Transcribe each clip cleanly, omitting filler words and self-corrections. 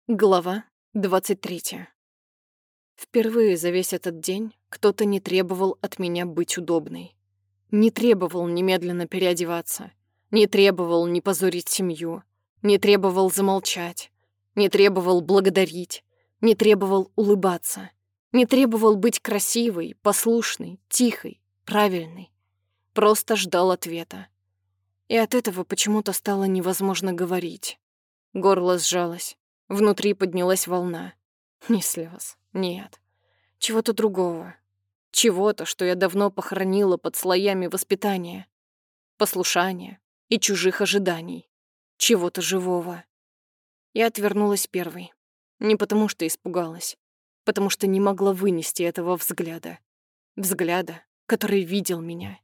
Глава 23. Впервые за весь этот день кто-то не требовал от меня быть удобной. Не требовал немедленно переодеваться. Не требовал не позорить семью. Не требовал замолчать. Не требовал благодарить. Не требовал улыбаться. Не требовал быть красивой, послушной, тихой, правильной. Просто ждал ответа. И от этого почему-то стало невозможно говорить. Горло сжалось. Внутри поднялась волна. Не слез, нет. Чего-то другого. Чего-то, что я давно похоронила под слоями воспитания, послушания и чужих ожиданий. Чего-то живого. Я отвернулась первой. Не потому что испугалась. Потому что не могла вынести этого взгляда. Взгляда, который видел меня.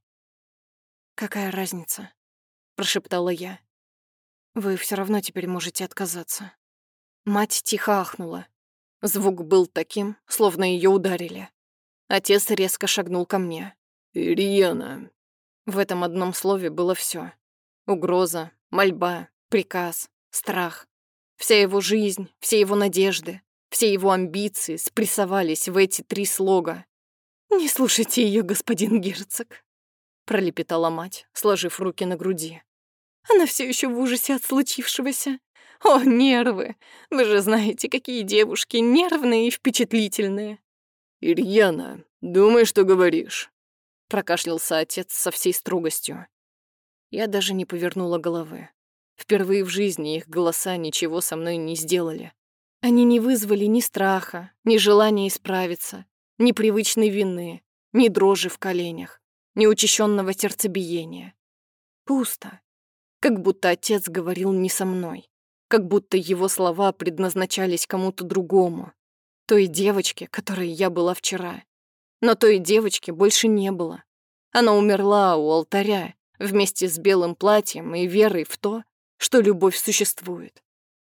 «Какая разница?» — прошептала я. «Вы все равно теперь можете отказаться». Мать тихо ахнула. Звук был таким, словно ее ударили. Отец резко шагнул ко мне. «Ирьяна». В этом одном слове было все: угроза, мольба, приказ, страх. Вся его жизнь, все его надежды, все его амбиции спрессовались в эти 3 слога. «Не слушайте ее, господин герцог», — пролепетала мать, сложив руки на груди. «Она все еще в ужасе от случившегося. О, нервы! Вы же знаете, какие девушки нервные и впечатлительные». «Ирьяна, думай, что говоришь». Прокашлялся отец со всей строгостью. Я даже не повернула головы. Впервые в жизни их голоса ничего со мной не сделали. Они не вызвали ни страха, ни желания исправиться, ни привычной вины, ни дрожи в коленях, ни учащенного сердцебиения. Пусто. Как будто отец говорил не со мной. Как будто его слова предназначались кому-то другому. Той девочке, которой я была вчера. Но той девочки больше не было. Она умерла у алтаря вместе с белым платьем и верой в то, что любовь существует.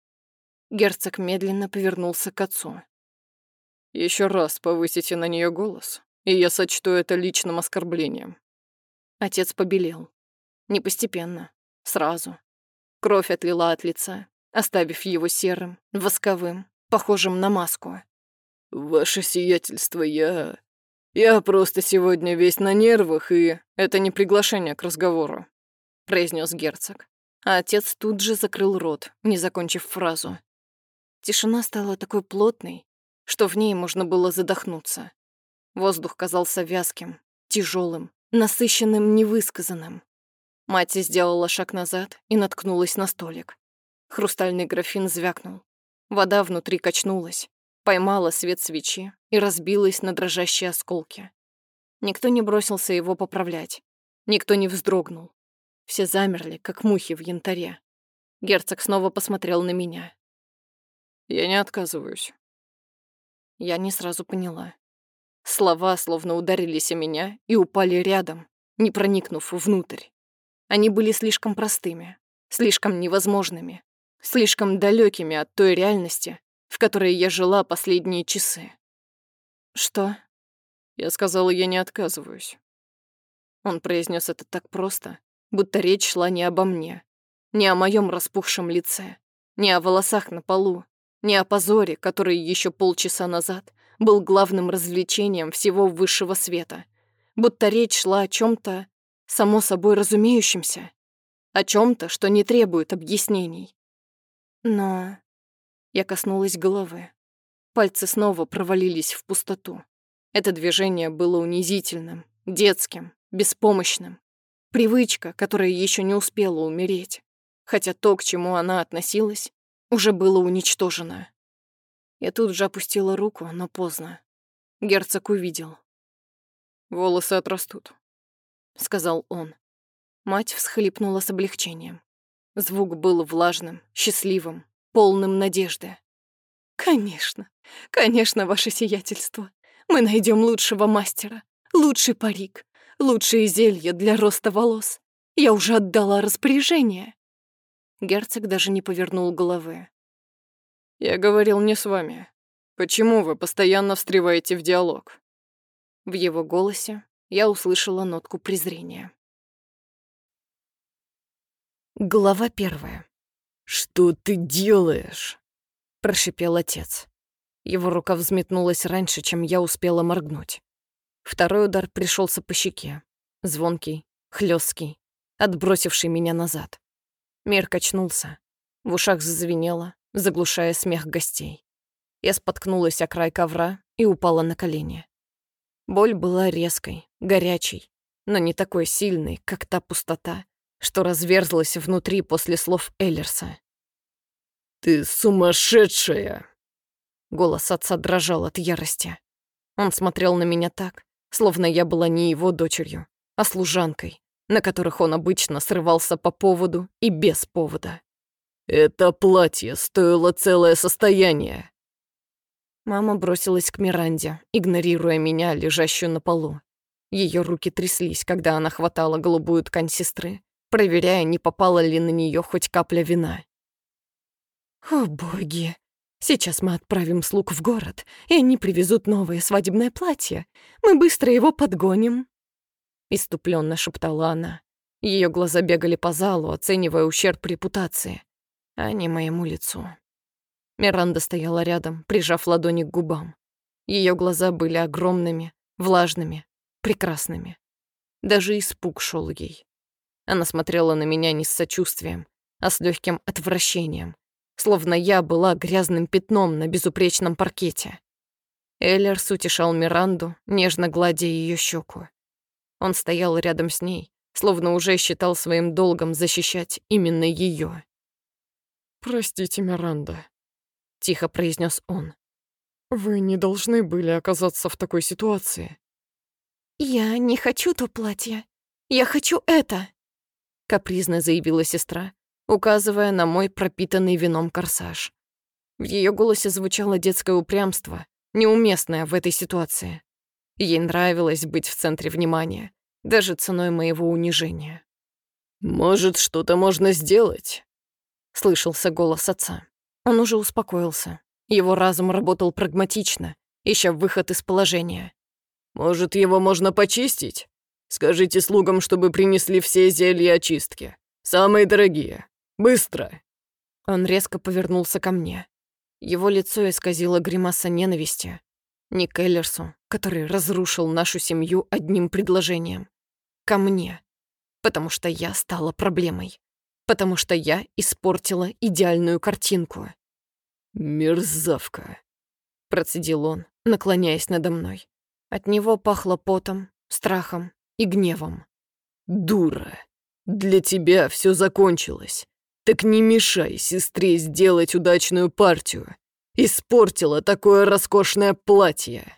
Герцог медленно повернулся к отцу. Еще раз повысите на нее голос, и я сочту это личным оскорблением». Отец побелел. Не постепенно, сразу. Кровь отлила от лица, оставив его серым, восковым, похожим на маску. «Ваше сиятельство, я просто сегодня весь на нервах, и это не приглашение к разговору», — произнес герцог. А отец тут же закрыл рот, не закончив фразу. Тишина стала такой плотной, что в ней можно было задохнуться. Воздух казался вязким, тяжелым, насыщенным, невысказанным. Мать сделала шаг назад и наткнулась на столик. Хрустальный графин звякнул. Вода внутри качнулась, поймала свет свечи и разбилась на дрожащие осколки. Никто не бросился его поправлять. Никто не вздрогнул. Все замерли, как мухи в янтаре. Герцог снова посмотрел на меня. «Я не отказываюсь». Я не сразу поняла. Слова словно ударились о меня и упали рядом, не проникнув внутрь. Они были слишком простыми, слишком невозможными, слишком далекими от той реальности, в которой я жила последние часы. «Что?» Я сказала, я не отказываюсь. Он произнес это так просто, будто речь шла не обо мне, не о моем распухшем лице, не о волосах на полу, не о позоре, который еще полчаса назад был главным развлечением всего высшего света, будто речь шла о чем-то само собой разумеющемся, о чем-то, что не требует объяснений. Но я коснулась головы. Пальцы снова провалились в пустоту. Это движение было унизительным, детским, беспомощным. Привычка, которая еще не успела умереть, хотя то, к чему она относилась, уже было уничтожено. Я тут же опустила руку, но поздно. Герцог увидел. «Волосы отрастут», — сказал он. Мать всхлипнула с облегчением. Звук был влажным, счастливым, полным надежды. «Конечно, конечно, ваше сиятельство. Мы найдем лучшего мастера, лучший парик, лучшие зелья для роста волос. Я уже отдала распоряжение». Герцог даже не повернул головы. «Я говорил не с вами. Почему вы постоянно встреваете в диалог?» В его голосе я услышала нотку презрения. Глава 1. «Что ты делаешь?» прошипел отец. Его рука взметнулась раньше, чем я успела моргнуть. Второй удар пришелся по щеке. Звонкий, хлёсткий, отбросивший меня назад. Мир качнулся. В ушах зазвенело, заглушая смех гостей. Я споткнулась о край ковра и упала на колени. Боль была резкой, горячей, но не такой сильной, как та пустота, что разверзлась внутри после слов Эллерса. «Ты сумасшедшая!» Голос отца дрожал от ярости. Он смотрел на меня так, словно я была не его дочерью, а служанкой, на которых он обычно срывался по поводу и без повода. «Это платье стоило целое состояние!» Мама бросилась к Миранде, игнорируя меня, лежащую на полу. Ее руки тряслись, когда она хватала голубую ткань сестры, проверяя, не попала ли на нее хоть капля вина. «О, боги! Сейчас мы отправим слуг в город, и они привезут новое свадебное платье. Мы быстро его подгоним!» Иступленно шептала она. Ее глаза бегали по залу, оценивая ущерб репутации, а не моему лицу. Миранда стояла рядом, прижав ладони к губам. Ее глаза были огромными, влажными, прекрасными. Даже испуг шел ей. Она смотрела на меня не с сочувствием, а с легким отвращением, словно я была грязным пятном на безупречном паркете. Эллерс утешал Миранду, нежно гладя ее щеку. Он стоял рядом с ней, словно уже считал своим долгом защищать именно ее. «Простите, Миранда», — тихо произнес он. «Вы не должны были оказаться в такой ситуации». «Я не хочу то платье. Я хочу это!» — капризно заявила сестра, указывая на мой пропитанный вином корсаж. В ее голосе звучало детское упрямство, неуместное в этой ситуации. Ей нравилось быть в центре внимания, даже ценой моего унижения. «Может, что-то можно сделать?» — слышался голос отца. Он уже успокоился. Его разум работал прагматично, ища выход из положения. «Может, его можно почистить? Скажите слугам, чтобы принесли все зелья очистки. Самые дорогие. Быстро!» Он резко повернулся ко мне. Его лицо исказило гримаса ненависти. Не к Эллерсу, который разрушил нашу семью одним предложением. Ко мне. Потому что я стала проблемой. Потому что я испортила идеальную картинку. «Мерзавка», — процедил он, наклоняясь надо мной. От него пахло потом, страхом и гневом. «Дура, для тебя все закончилось. Так не мешай сестре сделать удачную партию. Испортила такое роскошное платье».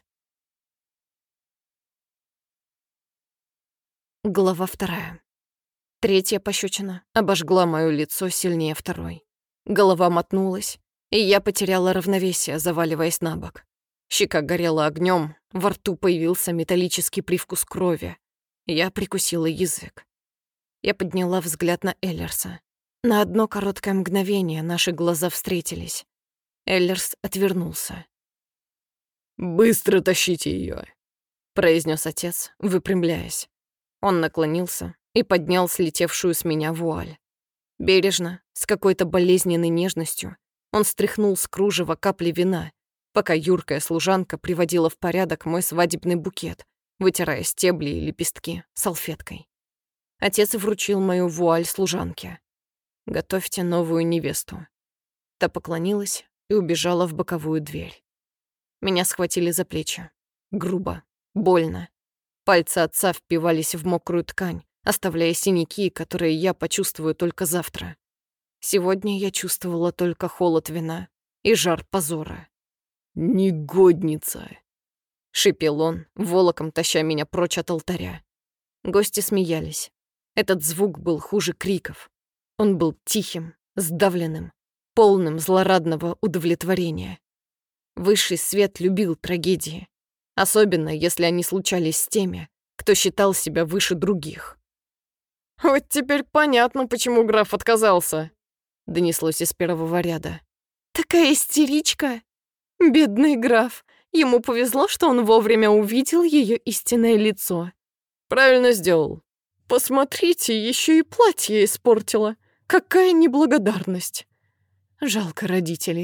Глава 2. Третья пощечина обожгла моё лицо сильнее второй. Голова мотнулась, и я потеряла равновесие, заваливаясь на бок. Щека горела огнем, во рту появился металлический привкус крови. Я прикусила язык. Я подняла взгляд на Эллерса. На одно короткое мгновение наши глаза встретились. Эллерс отвернулся. «Быстро тащите ее», — произнес отец, выпрямляясь. Он наклонился и поднял слетевшую с меня вуаль. Бережно, с какой-то болезненной нежностью, он стряхнул с кружева капли вина, пока юркая служанка приводила в порядок мой свадебный букет, вытирая стебли и лепестки салфеткой. Отец вручил мою вуаль служанке. «Готовьте новую невесту». Та поклонилась и убежала в боковую дверь. Меня схватили за плечи. Грубо, больно. Пальцы отца впивались в мокрую ткань, оставляя синяки, которые я почувствую только завтра. Сегодня я чувствовала только холод вина и жар позора. «Негодница!» — шипел он, волоком таща меня прочь от алтаря. Гости смеялись. Этот звук был хуже криков. Он был тихим, сдавленным, полным злорадного удовлетворения. Высший свет любил трагедии, особенно если они случались с теми, кто считал себя выше других. «Вот теперь понятно, почему граф отказался», — донеслось из первого ряда. «Такая истеричка! Бедный граф! Ему повезло, что он вовремя увидел ее истинное лицо». «Правильно сделал. Посмотрите, еще и платье испортила. Какая неблагодарность!» Жалко родителей.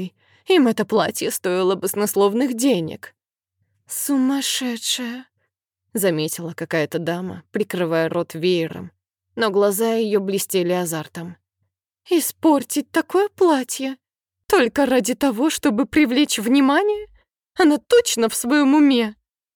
Им это платье стоило баснословных денег. «Сумасшедшая», — заметила какая-то дама, прикрывая рот веером, но глаза ее блестели азартом. «Испортить такое платье? Только ради того, чтобы привлечь внимание? Она точно в своем уме?»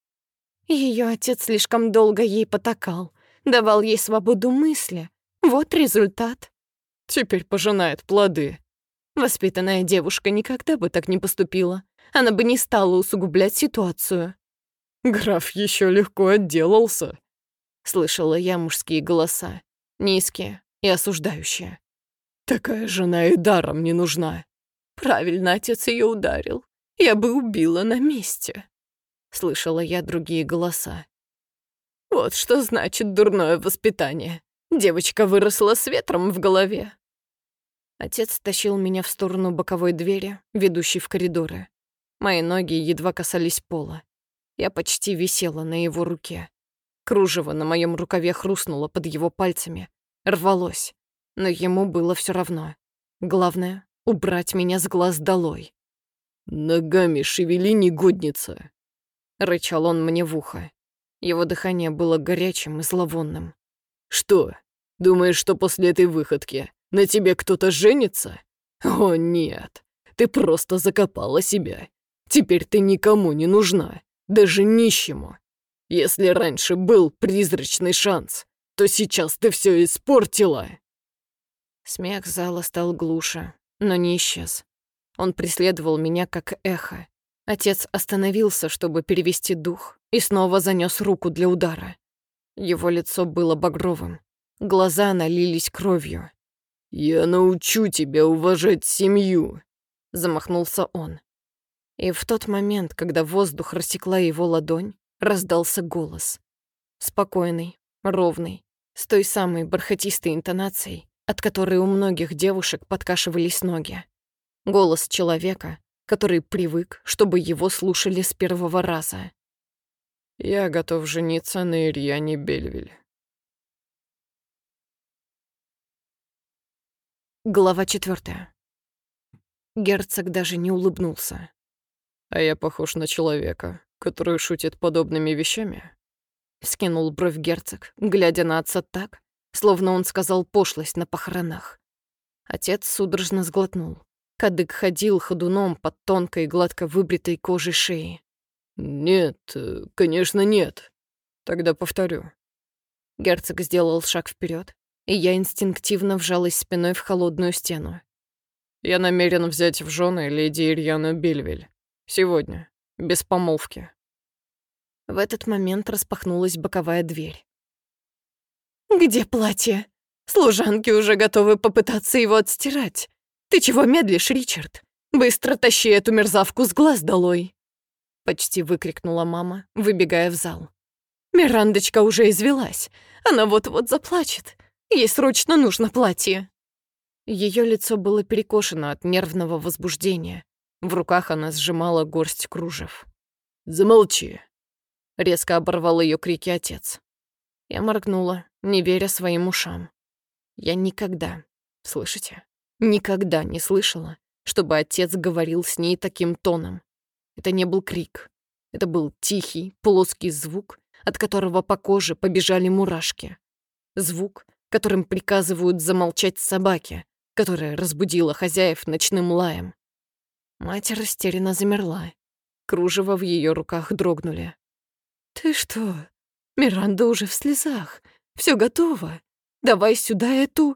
Ее отец слишком долго ей потакал, давал ей свободу мысли. Вот результат. Теперь пожинает плоды. Воспитанная девушка никогда бы так не поступила. Она бы не стала усугублять ситуацию. Граф еще легко отделался. Слышала я мужские голоса, низкие и осуждающие. Такая жена и даром не нужна. Правильно отец ее ударил. Я бы убила на месте. Слышала я другие голоса. Вот что значит дурное воспитание. Девочка выросла с ветром в голове. Отец тащил меня в сторону боковой двери, ведущей в коридоры. Мои ноги едва касались пола. Я почти висела на его руке. Кружево на моем рукаве хрустнуло под его пальцами, рвалось. Но ему было все равно. Главное — убрать меня с глаз долой. «Ногами шевели, негодница!» — рычал он мне в ухо. Его дыхание было горячим и зловонным. «Что, думаешь, что после этой выходки на тебе кто-то женится? О, нет, ты просто закопала себя. Теперь ты никому не нужна, даже нищему. Если раньше был призрачный шанс, то сейчас ты все испортила». Смех зала стал глуше, но не исчез. Он преследовал меня как эхо. Отец остановился, чтобы перевести дух, и снова занёс руку для удара. Его лицо было багровым, глаза налились кровью. «Я научу тебя уважать семью», — замахнулся он. И в тот момент, когда воздух рассекла его ладонь, раздался голос. Спокойный, ровный, с той самой бархатистой интонацией, от которой у многих девушек подкашивались ноги. Голос человека, который привык, чтобы его слушали с первого раза. «Я готов жениться на Ирьяне Бельвиль». Глава 4. Герцог даже не улыбнулся. «А я похож на человека, который шутит подобными вещами?» Скинул бровь герцог, глядя на отца так, словно он сказал пошлость на похоронах. Отец судорожно сглотнул. Кадык ходил ходуном под тонкой, гладко выбритой кожей шеи. «Нет, конечно, нет. Тогда повторю». Герцог сделал шаг вперед, и я инстинктивно вжалась спиной в холодную стену. «Я намерен взять в жены леди Ирьяну Бельвиль. Сегодня, без помолвки». В этот момент распахнулась боковая дверь. «Где платье? Служанки уже готовы попытаться его отстирать. Ты чего медлишь, Ричард? Быстро тащи эту мерзавку с глаз долой!» Почти выкрикнула мама, выбегая в зал. «Мирандочка уже извелась. Она вот-вот заплачет. Ей срочно нужно платье». Ее лицо было перекошено от нервного возбуждения. В руках она сжимала горсть кружев. «Замолчи!» — резко оборвал ее крики отец. Я моргнула, не веря своим ушам. Я никогда, слышите, никогда не слышала, чтобы отец говорил с ней таким тоном. Это не был крик. Это был тихий, плоский звук, от которого по коже побежали мурашки. Звук, которым приказывают замолчать собаке, которая разбудила хозяев ночным лаем. Мать растерянно замерла. Кружева в ее руках дрогнули. «Ты что? Миранда уже в слезах. Все готово. Давай сюда эту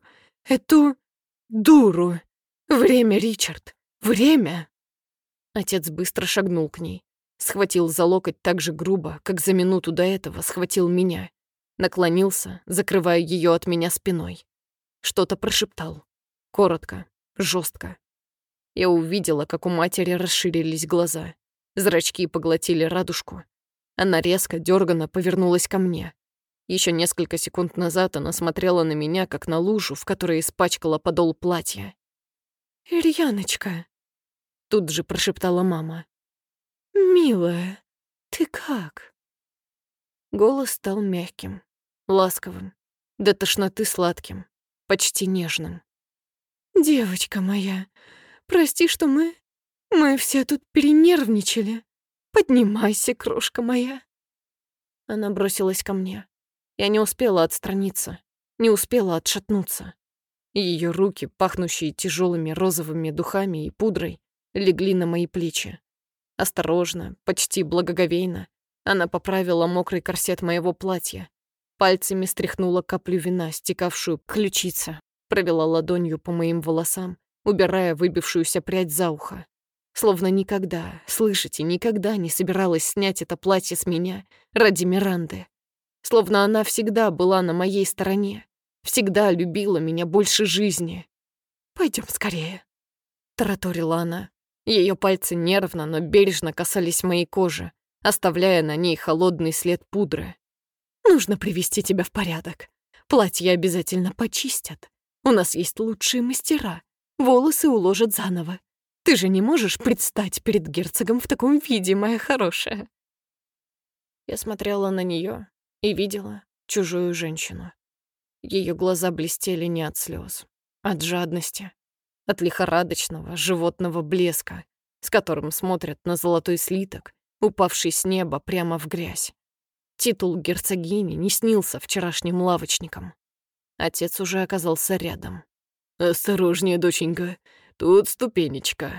дуру. Время, Ричард, время!» Отец быстро шагнул к ней. Схватил за локоть так же грубо, как за минуту до этого схватил меня. Наклонился, закрывая ее от меня спиной. Что-то прошептал. Коротко, жестко. Я увидела, как у матери расширились глаза. Зрачки поглотили радужку. Она резко, дёрганно повернулась ко мне. Еще несколько секунд назад она смотрела на меня, как на лужу, в которой испачкала подол платья. «Ирьяночка», — тут же прошептала мама. «Милая, ты как?» Голос стал мягким, ласковым, до тошноты сладким, почти нежным. «Девочка моя, прости, что мы Мы все тут перенервничали. Поднимайся, крошка моя». Она бросилась ко мне. Я не успела отстраниться, не успела отшатнуться. Ее руки, пахнущие тяжелыми розовыми духами и пудрой, легли на мои плечи. Осторожно, почти благоговейно, она поправила мокрый корсет моего платья. Пальцами стряхнула каплю вина, стекавшую к ключице, провела ладонью по моим волосам, убирая выбившуюся прядь за ухо. Словно никогда, слышите, никогда не собиралась снять это платье с меня ради Миранды. Словно она всегда была на моей стороне, всегда любила меня больше жизни. «Пойдем скорее», — тараторила она. Ее пальцы нервно, но бережно касались моей кожи, оставляя на ней холодный след пудры. «Нужно привести тебя в порядок. Платье обязательно почистят. У нас есть лучшие мастера. Волосы уложат заново. Ты же не можешь предстать перед герцогом в таком виде, моя хорошая». Я смотрела на нее и видела чужую женщину. Ее глаза блестели не от слез, от жадности, от лихорадочного животного блеска, с которым смотрят на золотой слиток, упавший с неба прямо в грязь. Титул герцогини не снился вчерашним лавочникам. Отец уже оказался рядом. «Осторожнее, доченька, тут ступенечка».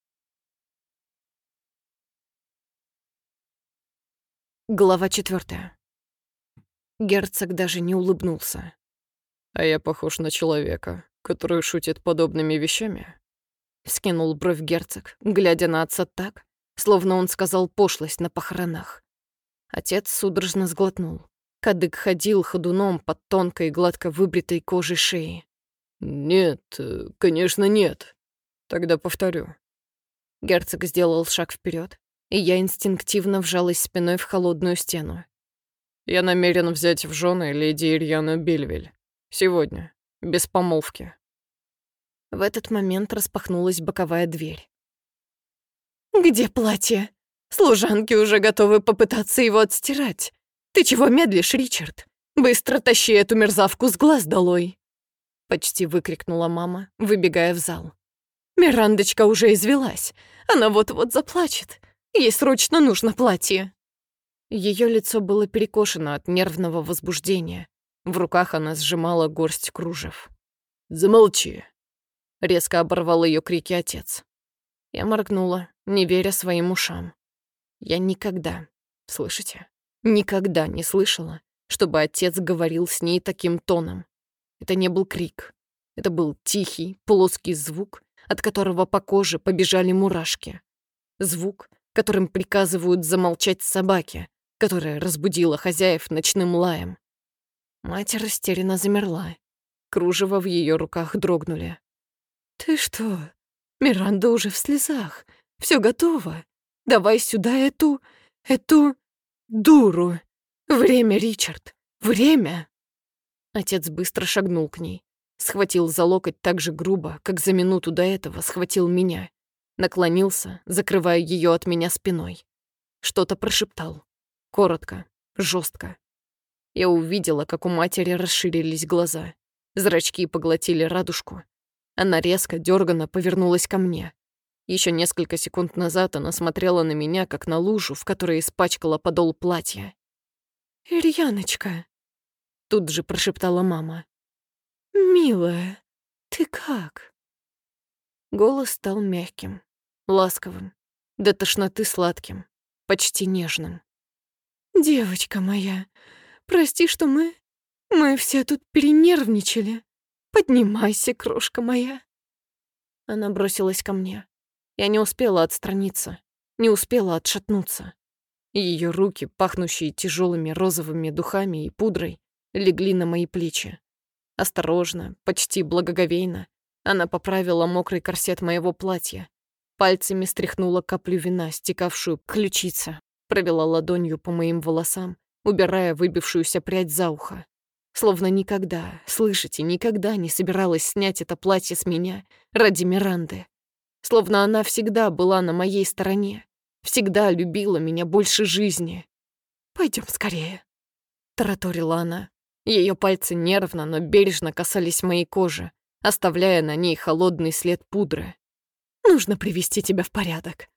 Глава 4. Герцог даже не улыбнулся. «А я похож на человека, который шутит подобными вещами?» Вскинул бровь герцог, глядя на отца так, словно он сказал пошлость на похоронах. Отец судорожно сглотнул. Кадык ходил ходуном под тонкой, гладко выбритой кожей шеи. «Нет, конечно, нет. Тогда повторю». Герцог сделал шаг вперед, и я инстинктивно вжалась спиной в холодную стену. «Я намерен взять в жены леди Ирьяну Бельвиль. Сегодня, без помолвки». В этот момент распахнулась боковая дверь. «Где платье? Служанки уже готовы попытаться его отстирать. Ты чего медлишь, Ричард? Быстро тащи эту мерзавку с глаз долой!» Почти выкрикнула мама, выбегая в зал. «Мирандочка уже извелась. Она вот-вот заплачет. Ей срочно нужно платье». Ее лицо было перекошено от нервного возбуждения. В руках она сжимала горсть кружев. «Замолчи!» — резко оборвал ее крики отец. Я моргнула, не веря своим ушам. Я никогда, слышите, никогда не слышала, чтобы отец говорил с ней таким тоном. Это не был крик. Это был тихий, плоский звук, от которого по коже побежали мурашки. Звук, которым приказывают замолчать собаке, которая разбудила хозяев ночным лаем. Мать растерянно замерла. Кружева в ее руках дрогнули. «Ты что? Миранда уже в слезах. Все готово. Давай сюда эту дуру. Время, Ричард, время!» Отец быстро шагнул к ней. Схватил за локоть так же грубо, как за минуту до этого схватил меня. Наклонился, закрывая ее от меня спиной. Что-то прошептал. Коротко, жестко. Я увидела, как у матери расширились глаза. Зрачки поглотили радужку. Она резко, дёрганно повернулась ко мне. Еще несколько секунд назад она смотрела на меня, как на лужу, в которой испачкала подол платья. «Ирьяночка», — тут же прошептала мама. «Милая, ты как?» Голос стал мягким, ласковым, до тошноты сладким, почти нежным. «Девочка моя, прости, что мы все тут перенервничали. Поднимайся, крошка моя». Она бросилась ко мне. Я не успела отстраниться, не успела отшатнуться. Ее руки, пахнущие тяжелыми розовыми духами и пудрой, легли на мои плечи. Осторожно, почти благоговейно, она поправила мокрый корсет моего платья. Пальцами стряхнула каплю вина, стекавшую к ключице, провела ладонью по моим волосам, убирая выбившуюся прядь за ухо. Словно никогда, слышите, никогда не собиралась снять это платье с меня ради Миранды. Словно она всегда была на моей стороне, всегда любила меня больше жизни. «Пойдем скорее», — тараторила она. Ее пальцы нервно, но бережно касались моей кожи, оставляя на ней холодный след пудры. Нужно привести тебя в порядок.